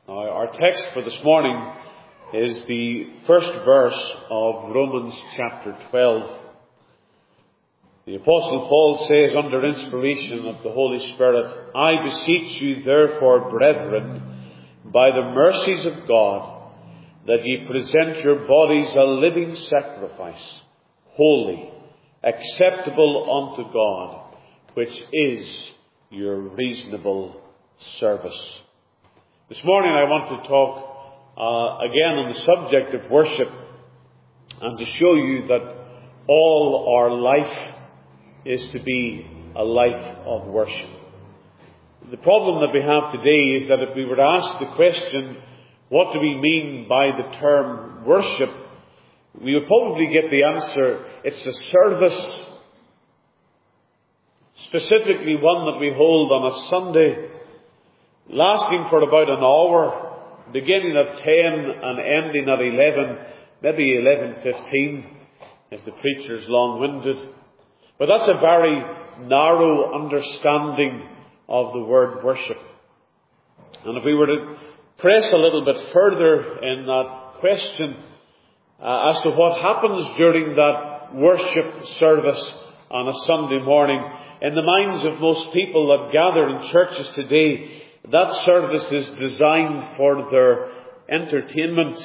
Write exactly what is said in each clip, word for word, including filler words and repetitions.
Now, our text for this morning is the first verse of Romans chapter twelve. The Apostle Paul says, under inspiration of the Holy Spirit, "I beseech you therefore, brethren, by the mercies of God, that ye present your bodies a living sacrifice, holy, acceptable unto God, which is your reasonable service." This morning I want to talk uh, again on the subject of worship, and to show you that all our life is to be a life of worship. The problem that we have today is that if we were to ask the question, what do we mean by the term worship, we would probably get the answer, it's a service, specifically one that we hold on a Sunday, lasting for about an hour, beginning at ten and ending at eleven, maybe eleven fifteen, if the preacher's long-winded. But that's a very narrow understanding of the word worship. And if we were to press a little bit further in that question uh, as to what happens during that worship service on a Sunday morning, in the minds of most people that gather in churches today, that service is designed for their entertainment.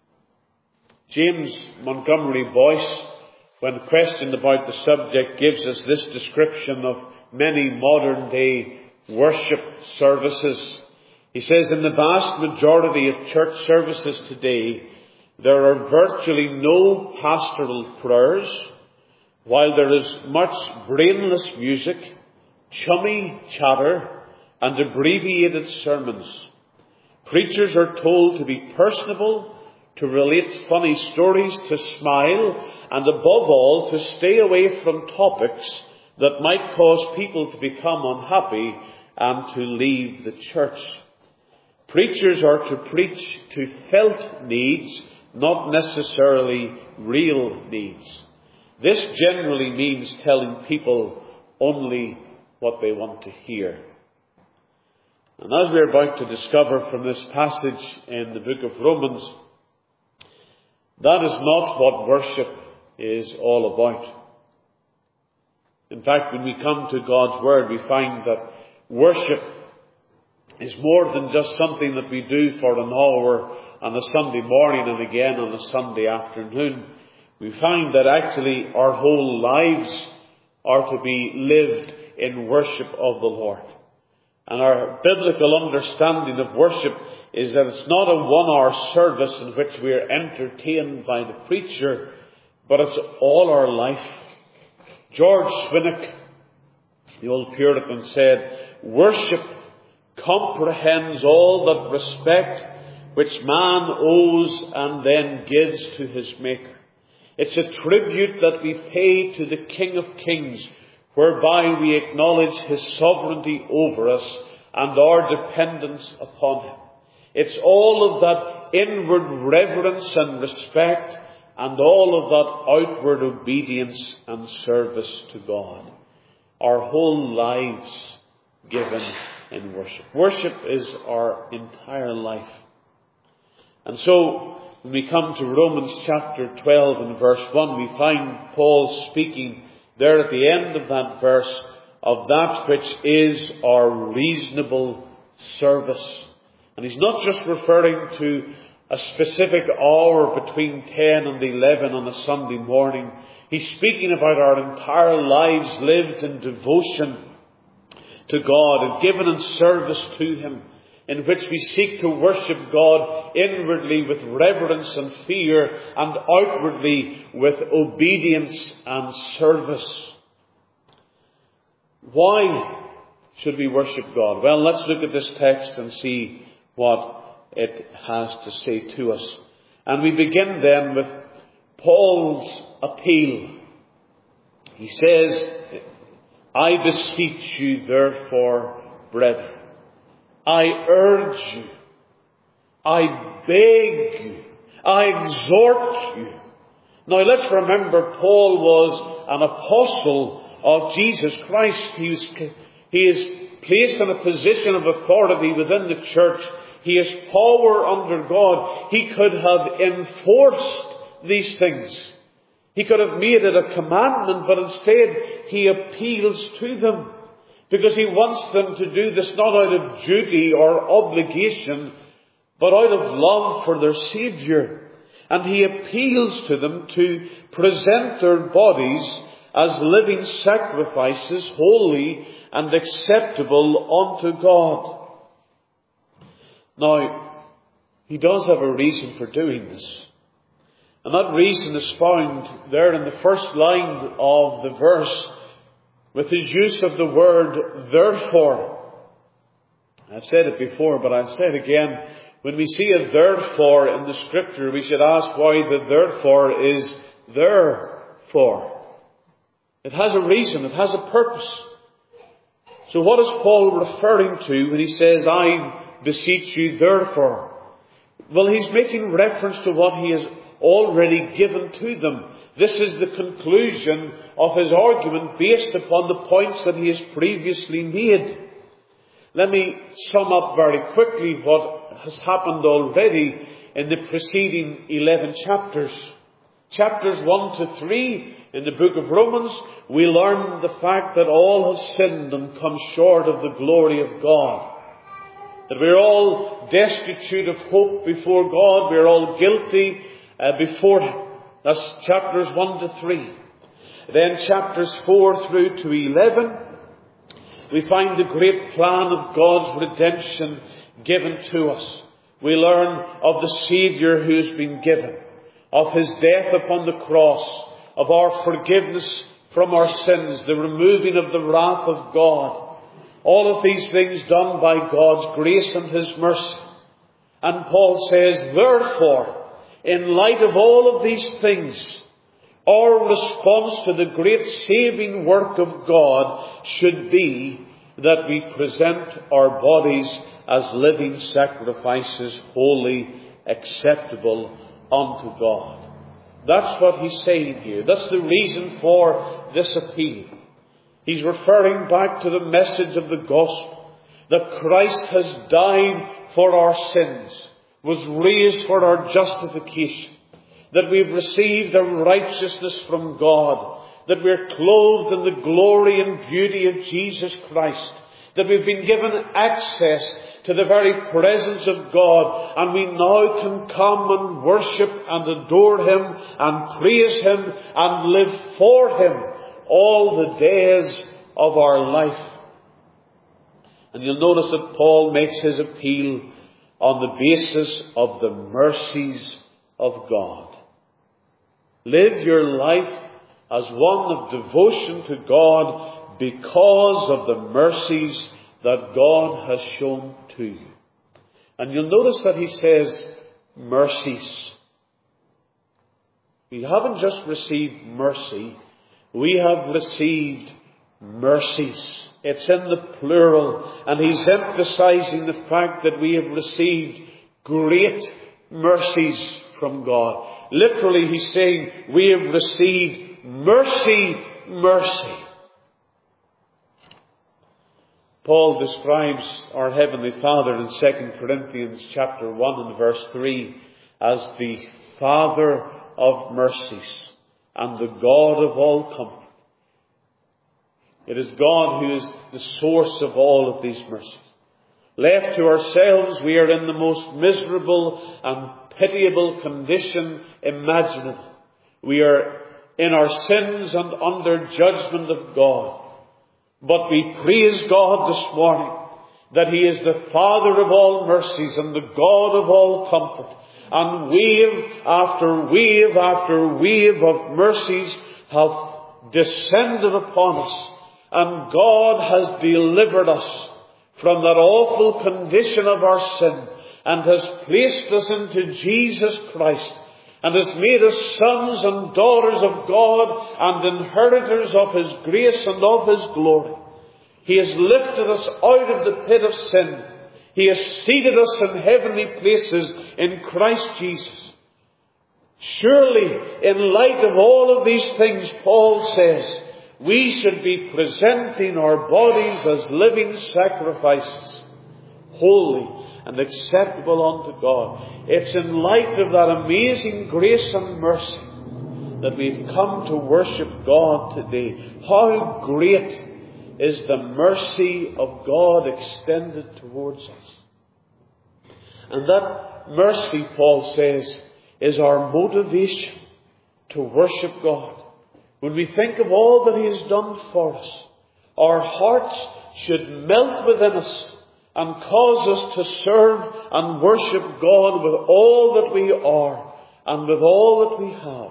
James Montgomery Boyce, when questioned about the subject, gives us this description of many modern day worship services. He says, in the vast majority of church services today, there are virtually no pastoral prayers, while there is much brainless music, chummy chatter, and abbreviated sermons. Preachers are told to be personable, to relate funny stories, to smile, and above all, to stay away from topics that might cause people to become unhappy and to leave the church. Preachers are to preach to felt needs, not necessarily real needs. This generally means telling people only what they want to hear. And as we're about to discover from this passage in the book of Romans, that is not what worship is all about. In fact, when we come to God's Word, we find that worship is more than just something that we do for an hour on a Sunday morning and again on a Sunday afternoon. We find that actually our whole lives are to be lived in worship of the Lord. And our biblical understanding of worship is that it's not a one-hour service in which we are entertained by the preacher, but it's all our life. George Swinnock, the old Puritan, said, "Worship comprehends all that respect which man owes and then gives to his Maker. It's a tribute that we pay to the King of Kings, whereby we acknowledge his sovereignty over us and our dependence upon him. It's all of that inward reverence and respect and all of that outward obedience and service to God. Our whole lives given in worship. Worship is our entire life. And so, when we come to Romans chapter twelve and verse one, we find Paul speaking there at the end of that verse of that which is our reasonable service. And he's not just referring to a specific hour between ten and eleven on a Sunday morning. He's speaking about our entire lives lived in devotion to God and given in service to him, in which we seek to worship God inwardly with reverence and fear and outwardly with obedience and service. Why should we worship God? Well, let's look at this text and see what it has to say to us. And we begin then with Paul's appeal. He says, "I beseech you therefore, brethren." I urge you, I beg you, I exhort you. Now let's remember, Paul was an apostle of Jesus Christ. He, was, he is placed in a position of authority within the church. He has power under God. He could have enforced these things. He could have made it a commandment, but instead he appeals to them because he wants them to do this not out of duty or obligation, but out of love for their Saviour. And he appeals to them to present their bodies as living sacrifices, holy and acceptable unto God. Now, he does have a reason for doing this. And that reason is found there in the first line of the verse with his use of the word therefore. I've said it before, but I'll say it again. When we see a therefore in the Scripture, we should ask why the therefore is therefore. It has a reason, it has a purpose. So what is Paul referring to when he says, I beseech you therefore? Well, he's making reference to what he has already given to them. This is the conclusion of his argument based upon the points that he has previously made. Let me sum up very quickly what has happened already in the preceding eleven chapters. Chapters one to three in the book of Romans, we learn the fact that all have sinned and come short of the glory of God. That we're all destitute of hope before God. We're all guilty uh, before Him. That's chapters one to three. Then chapters four through to eleven, we find the great plan of God's redemption given to us. We learn of the Saviour who has been given, of His death upon the cross, of our forgiveness from our sins, the removing of the wrath of God. All of these things done by God's grace and His mercy. And Paul says, therefore, in light of all of these things, our response to the great saving work of God should be that we present our bodies as living sacrifices, holy, acceptable unto God. That's what he's saying here. That's the reason for this appeal. He's referring back to the message of the gospel, that Christ has died for our sins, was raised for our justification, that we've received a righteousness from God, that we're clothed in the glory and beauty of Jesus Christ, that we've been given access to the very presence of God, and we now can come and worship and adore Him and praise Him and live for Him all the days of our life. And you'll notice that Paul makes his appeal on the basis of the mercies of God. Live your life as one of devotion to God because of the mercies that God has shown to you. And you'll notice that he says mercies. We haven't just received mercy, we have received mercies. It's in the plural, and he's emphasizing the fact that we have received great mercies from God. Literally, he's saying we have received mercy, mercy. Paul describes our Heavenly Father in Second Corinthians chapter one and verse three as the Father of mercies and the God of all comfort. It is God who is the source of all of these mercies. Left to ourselves, we are in the most miserable and pitiable condition imaginable. We are in our sins and under judgment of God. But we praise God this morning that He is the Father of all mercies and the God of all comfort. And wave after wave after wave of mercies have descended upon us. And God has delivered us from that awful condition of our sin and has placed us into Jesus Christ and has made us sons and daughters of God and inheritors of His grace and of His glory. He has lifted us out of the pit of sin. He has seated us in heavenly places in Christ Jesus. Surely, in light of all of these things, Paul says, we should be presenting our bodies as living sacrifices, holy and acceptable unto God. It's in light of that amazing grace and mercy that we've come to worship God today. How great is the mercy of God extended towards us. And that mercy, Paul says, is our motivation to worship God. When we think of all that He has done for us, our hearts should melt within us and cause us to serve and worship God with all that we are and with all that we have.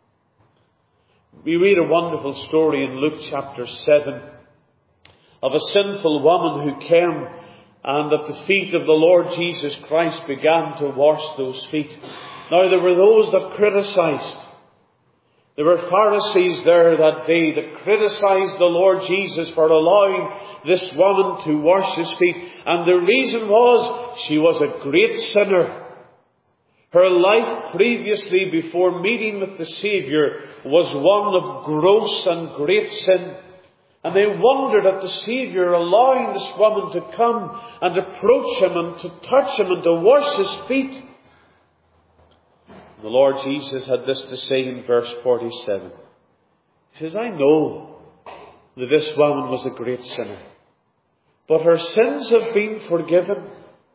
We read a wonderful story in Luke chapter seven of a sinful woman who came and at the feet of the Lord Jesus Christ began to wash those feet. Now there were those that criticised. There were Pharisees there that day that criticised the Lord Jesus for allowing this woman to wash His feet. And the reason was she was a great sinner. Her life previously, before meeting with the Saviour, was one of gross and great sin. And they wondered at the Saviour allowing this woman to come and approach Him and to touch Him and to wash His feet. The Lord Jesus had this to say in verse forty-seven. He says, I know that this woman was a great sinner, but her sins have been forgiven.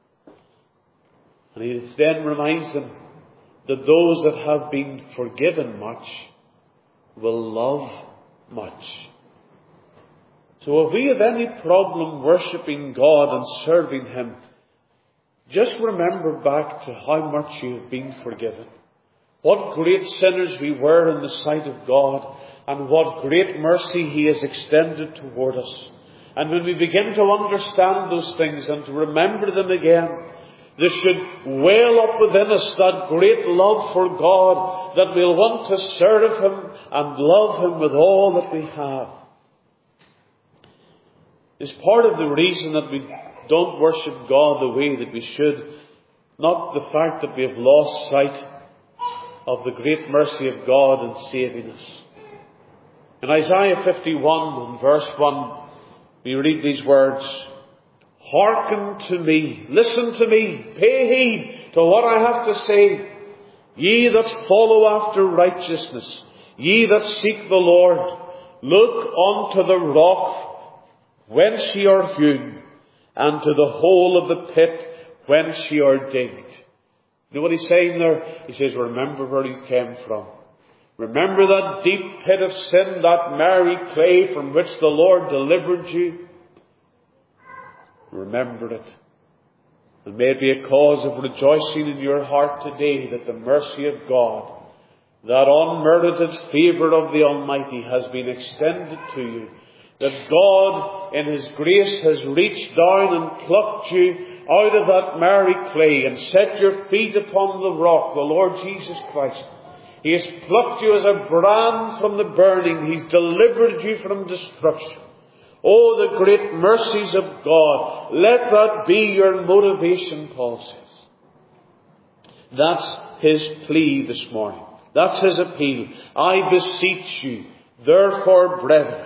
And He then reminds them that those that have been forgiven much will love much. So if we have any problem worshipping God and serving Him, just remember back to how much you have been forgiven. What great sinners we were in the sight of God, and what great mercy He has extended toward us. And when we begin to understand those things and to remember them again, there should well up within us that great love for God, that we'll want to serve Him and love Him with all that we have. It's part of the reason that we don't worship God the way that we should, not the fact that we have lost sight of the great mercy of God in saving us. In Isaiah fifty-one and verse one, we read these words, Hearken to me, listen to me, pay heed to what I have to say. Ye that follow after righteousness, ye that seek the Lord, look unto the rock whence ye are hewn, and to the hole of the pit whence ye are digged. You know what He's saying there? He says, remember where you came from. Remember that deep pit of sin, that miry clay from which the Lord delivered you. Remember it. And may it be a cause of rejoicing in your heart today that the mercy of God, that unmerited favour of the Almighty, has been extended to you. That God in His grace has reached down and plucked you out of that miry clay and set your feet upon the rock, the Lord Jesus Christ. He has plucked you as a brand from the burning. He's delivered you from destruction. Oh, the great mercies of God. Let that be your motivation, Paul says. That's his plea this morning. That's his appeal. I beseech you, therefore, brethren.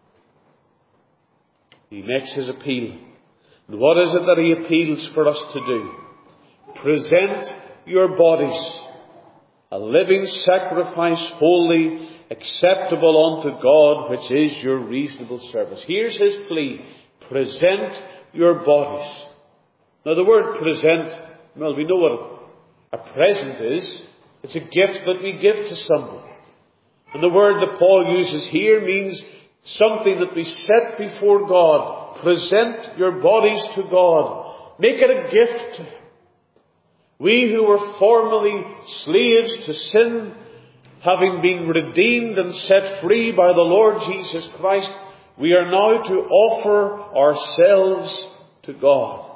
He makes his appeal. And what is it that he appeals for us to do? Present your bodies a living sacrifice, holy, acceptable unto God, which is your reasonable service. Here's his plea. Present your bodies. Now the word present, well, we know what a present is. It's a gift that we give to somebody. And the word that Paul uses here means something that we set before God. Present your bodies to God. Make it a gift to Him. We who were formerly slaves to sin, having been redeemed and set free by the Lord Jesus Christ, we are now to offer ourselves to God.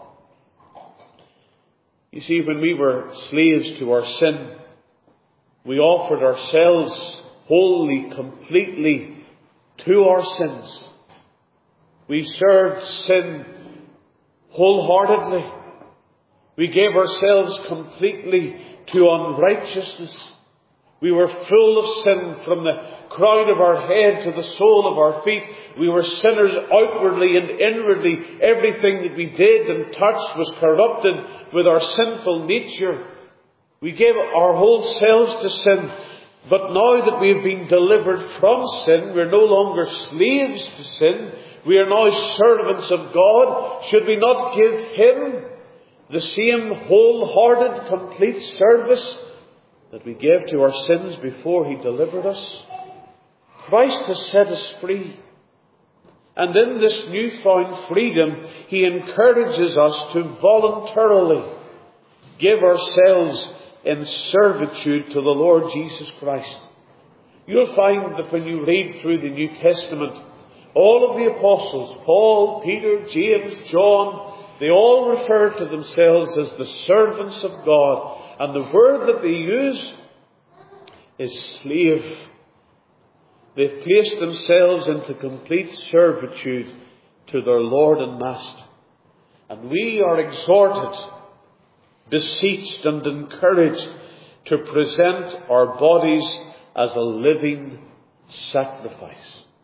You see, when we were slaves to our sin, we offered ourselves wholly, completely to our sins. We served sin wholeheartedly. We gave ourselves completely to unrighteousness. We were full of sin from the crown of our head to the sole of our feet. We were sinners outwardly and inwardly. Everything that we did and touched was corrupted with our sinful nature. We gave our whole selves to sin. But now that we have been delivered from sin, we're no longer slaves to sin. We are now servants of God. Should we not give Him the same wholehearted, complete service that we gave to our sins before He delivered us? Christ has set us free. And in this newfound freedom, He encourages us to voluntarily give ourselves in servitude to the Lord Jesus Christ. You'll find that when you read through the New Testament, all of the apostles, Paul, Peter, James, John, they all refer to themselves as the servants of God. And the word that they use is slave. They've placed themselves into complete servitude to their Lord and Master. And we are exhorted, beseeched and encouraged to present our bodies as a living sacrifice.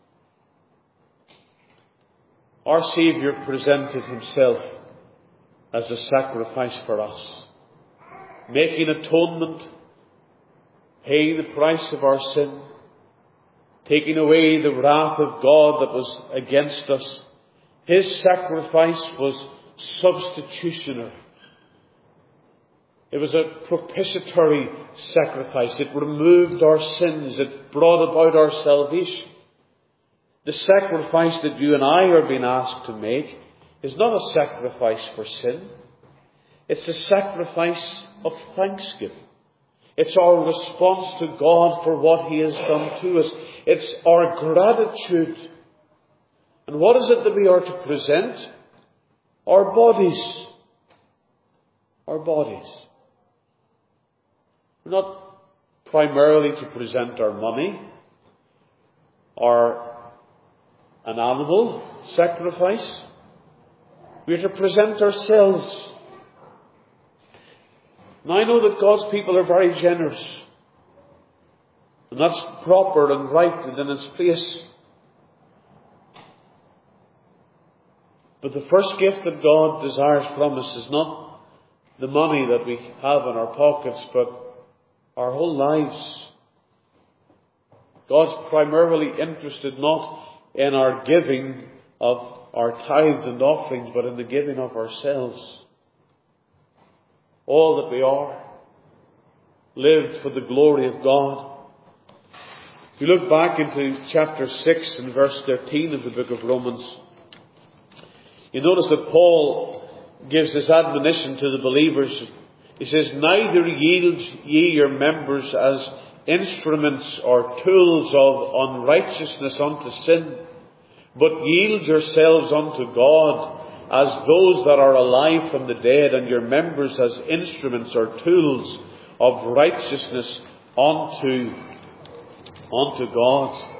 Our Saviour presented Himself as a sacrifice for us, making atonement, paying the price of our sin, taking away the wrath of God that was against us. His sacrifice was substitutionary. It was a propitiatory sacrifice. It removed our sins. It brought about our salvation. The sacrifice that you and I are being asked to make is not a sacrifice for sin. It's a sacrifice of thanksgiving. It's our response to God for what He has done to us. It's our gratitude. And what is it that we are to present? Our bodies. Our bodies. We're not primarily to present our money or an animal sacrifice. We are to present ourselves. Now I know that God's people are very generous. And that's proper and right and in its place. But the first gift that God desires from us is not the money that we have in our pockets, but our whole lives. God's primarily interested not in our giving of our tithes and offerings, but in the giving of ourselves. All that we are, lived for the glory of God. If you look back into chapter six and verse thirteen of the book of Romans, you notice that Paul gives this admonition to the believers. He says, "Neither yield ye your members as instruments or tools of unrighteousness unto sin, but yield yourselves unto God as those that are alive from the dead, and your members as instruments or tools of righteousness unto, unto God."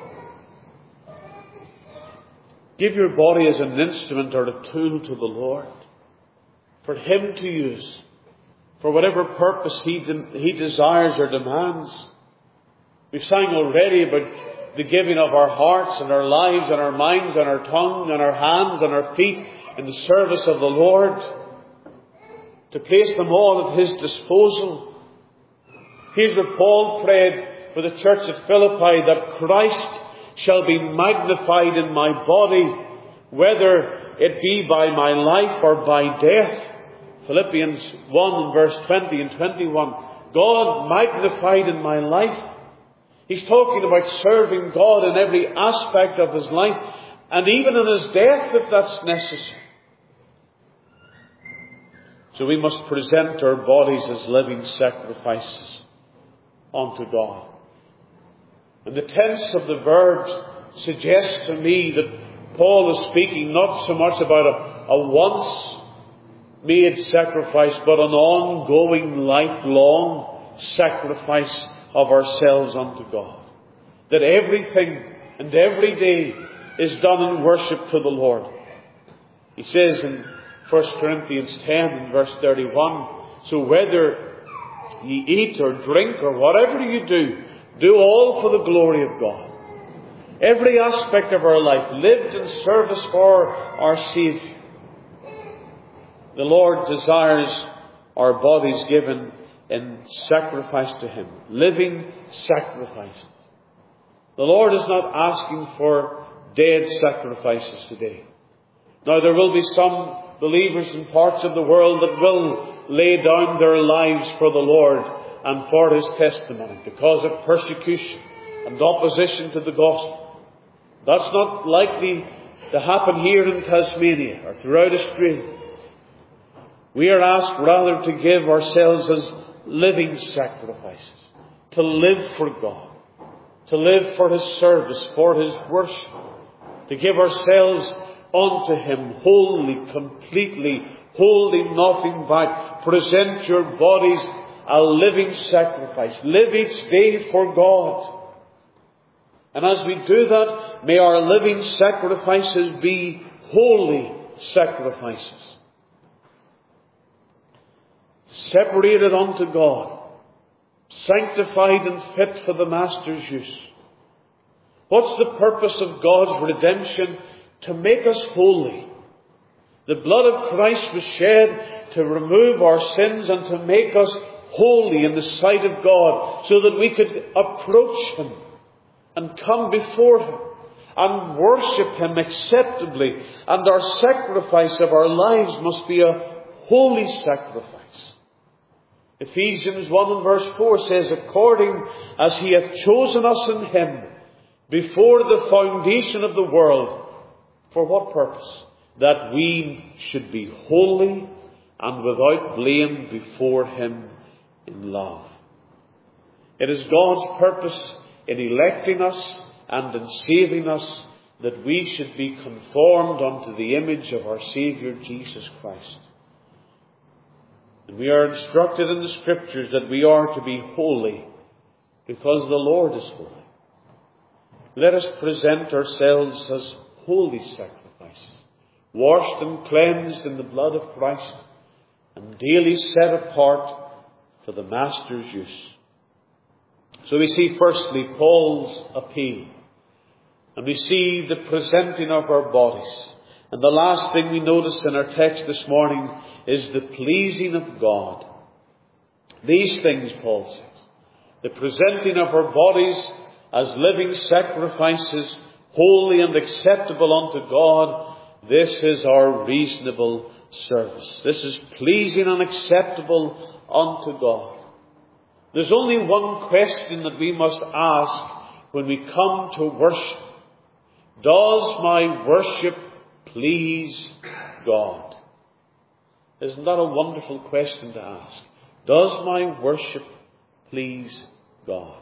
Give your body as an instrument or a tool to the Lord, for Him to use, for whatever purpose He, de- he desires or demands. We've sang already about the giving of our hearts and our lives and our minds and our tongue and our hands and our feet in the service of the Lord, to place them all at His disposal. Here's what Paul prayed for the church at Philippi, that Christ shall be magnified in my body, whether it be by my life or by death. Philippians one verse twenty and twenty-one. God magnified in my life. He's talking about serving God in every aspect of his life, and even in his death if that's necessary. So we must present our bodies as living sacrifices unto God. And the tense of the verbs suggests to me that Paul is speaking not so much about a, a once-made sacrifice, but an ongoing, lifelong sacrifice of ourselves unto God. That everything and every day is done in worship to the Lord. He says in First Corinthians ten and verse thirty-one, so whether ye eat or drink or whatever you do, do all for the glory of God. Every aspect of our life lived in service for our Saviour. The Lord desires our bodies given in sacrifice to Him, living sacrifices. The Lord is not asking for dead sacrifices today. Now there will be some believers in parts of the world that will lay down their lives for the Lord and for His testimony because of persecution and opposition to the gospel. That's not likely to happen here in Tasmania or throughout Australia. We are asked rather to give ourselves as living sacrifices, to live for God, to live for His service, for His worship, to give ourselves unto Him wholly, completely, holding nothing back. Present your bodies a living sacrifice. Live each day for God. And as we do that, may our living sacrifices be holy sacrifices, separated unto God, sanctified and fit for the Master's use. What's the purpose of God's redemption? To make us holy. The blood of Christ was shed to remove our sins and to make us holy in the sight of God, so that we could approach Him and come before Him and worship Him acceptably. And our sacrifice of our lives must be a holy sacrifice. Ephesians one and verse four says, according as He hath chosen us in Him before the foundation of the world. For what purpose? That we should be holy and without blame before Him in love. It is God's purpose in electing us and in saving us that we should be conformed unto the image of our Saviour Jesus Christ. And we are instructed in the Scriptures that we are to be holy because the Lord is holy. Let us present ourselves as holy sacrifices, washed and cleansed in the blood of Christ, and daily set apart for the Master's use. So we see firstly Paul's appeal, and we see the presenting of our bodies. And the last thing we notice in our text this morning is the pleasing of God. These things, Paul says, the presenting of our bodies as living sacrifices, holy and acceptable unto God, this is our reasonable service. This is pleasing and acceptable unto God. There's only one question that we must ask when we come to worship. Does my worship please God? Isn't that a wonderful question to ask? Does my worship please God?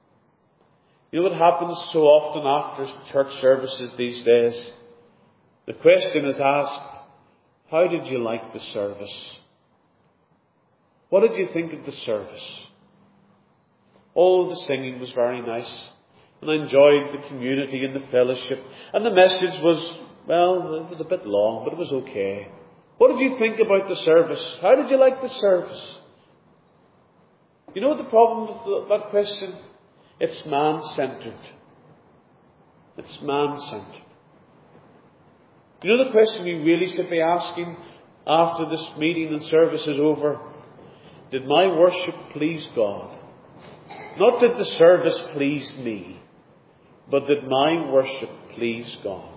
You know what happens so often after church services these days? The question is asked, how did you like the service? What did you think of the service? Oh, the singing was very nice, and I enjoyed the community and the fellowship, and the message was, well, it was a bit long, but it was okay. What did you think about the service? How did you like the service? You know what the problem with that question? It's man-centered. It's man-centered. You know the question we really should be asking after this meeting and service is over? Did my worship please God? Not did the service please me, but did my worship please God?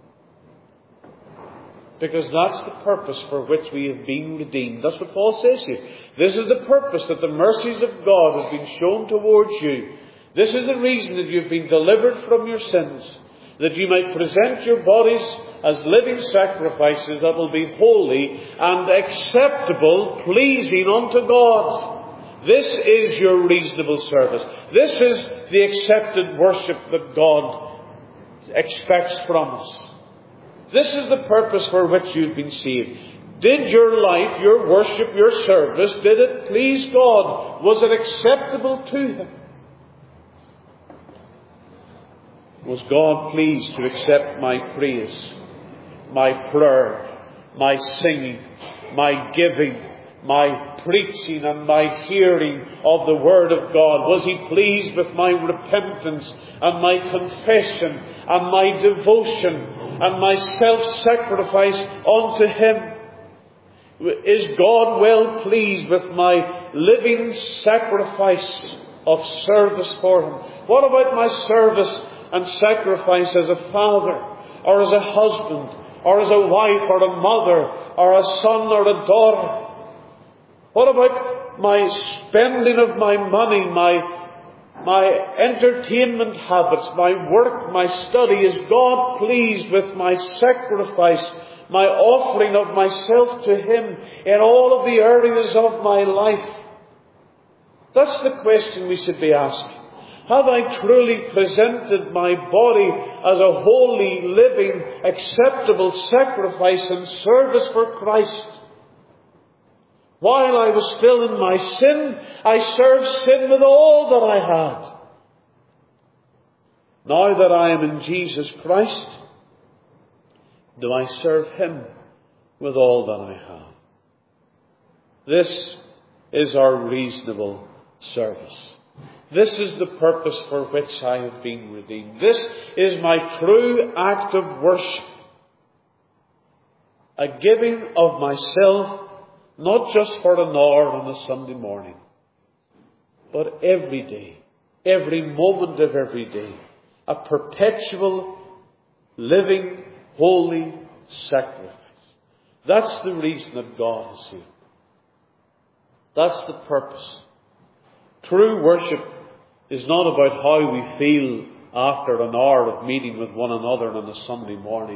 Because that's the purpose for which we have been redeemed. That's what Paul says here. This is the purpose, that the mercies of God have been shown towards you. This is the reason that you've been delivered from your sins, that you might present your bodies as living sacrifices that will be holy and acceptable, pleasing unto God. This is your reasonable service. This is the accepted worship that God expects from us. This is the purpose for which you've been saved. Did your life, your worship, your service, did it please God? Was it acceptable to Him? Was God pleased to accept my praise, my prayer, my singing, my giving, my preaching and my hearing of the Word of God? Was He pleased with my repentance and my confession and my devotion and my self-sacrifice unto Him? Is God well pleased with my living sacrifice of service for Him? What about my service and sacrifice as a father, or as a husband, or as a wife, or a mother, or a son, or a daughter? What about my spending of my money, my, my entertainment habits, my work, my study? Is God pleased with my sacrifice, my offering of myself to Him in all of the areas of my life? That's the question we should be asking. Have I truly presented my body as a holy, living, acceptable sacrifice and service for Christ? While I was still in my sin, I served sin with all that I had. Now that I am in Jesus Christ, do I serve Him with all that I have? This is our reasonable service. This is the purpose for which I have been redeemed. This is my true act of worship. A giving of myself, not just for an hour on a Sunday morning, but every day, every moment of every day. A perpetual, living, holy sacrifice. That's the reason that God has saved. That's the purpose. True worship is not about how we feel after an hour of meeting with one another on a Sunday morning.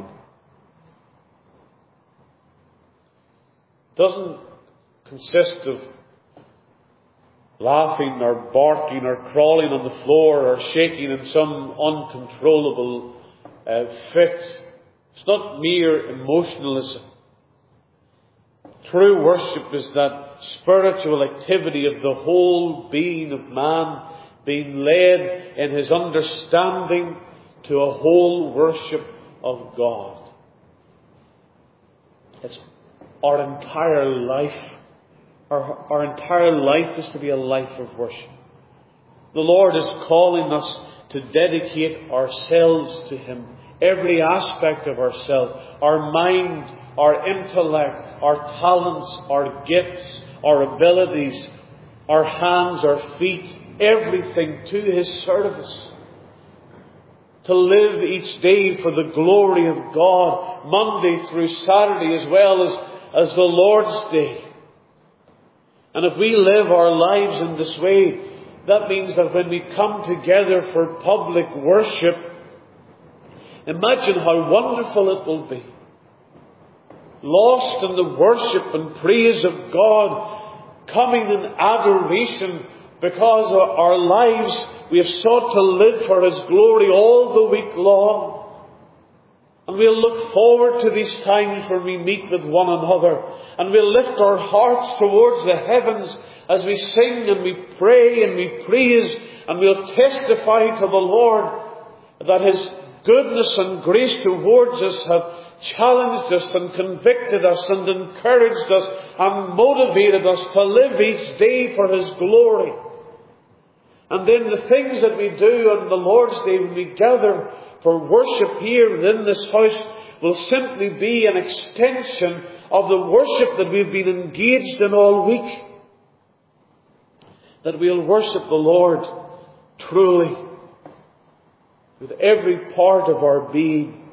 It doesn't consist of laughing or barking or crawling on the floor or shaking in some uncontrollable uh, fit. It's not mere emotionalism. True worship is that spiritual activity of the whole being of man being led in his understanding to a whole worship of God. It's our entire life. Our, our entire life is to be a life of worship. The Lord is calling us to dedicate ourselves to Him. Every aspect of ourselves, our mind, our intellect, our talents, our gifts, our abilities, our hands, our feet, everything to His service. To live each day for the glory of God, Monday through Saturday as well as, as the Lord's Day. And if we live our lives in this way, that means that when we come together for public worship, imagine how wonderful it will be. Lost in the worship and praise of God, coming in adoration because our lives we have sought to live for His glory all the week long. And we'll look forward to these times when we meet with one another. And we'll lift our hearts towards the heavens as we sing and we pray and we praise. And we'll testify to the Lord that His goodness and grace towards us have challenged us and convicted us and encouraged us and motivated us to live each day for His glory. And then the things that we do on the Lord's Day when we gather for worship here within this house will simply be an extension of the worship that we've been engaged in all week. That we'll worship the Lord truly with every part of our being.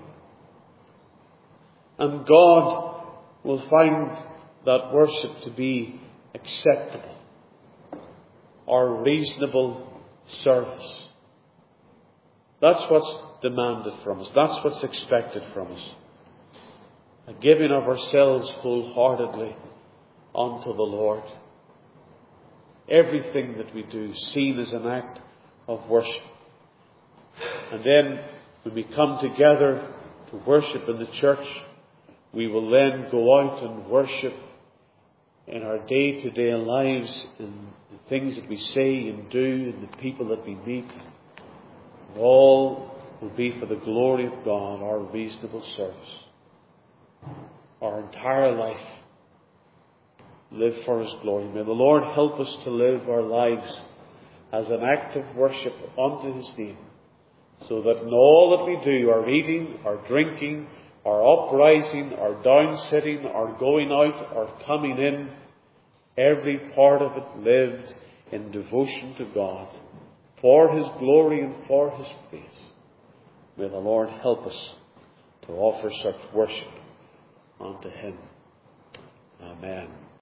And God will find that worship to be acceptable. Our reasonable service. That's what's demanded from us. That's what's expected from us. A giving of ourselves wholeheartedly unto the Lord. Everything that we do seen as an act of worship. And then when we come together to worship in the church, we will then go out and worship in our day-to-day lives, in the things that we say and do, and the people that we meet. And all will be for the glory of God, our reasonable service. Our entire life live for His glory. May the Lord help us to live our lives as an act of worship unto His name, so that in all that we do, our eating, our drinking, our uprising, our down-sitting, our going out, our coming in, every part of it lived in devotion to God, for His glory and for His praise. May the Lord help us to offer such worship unto Him. Amen.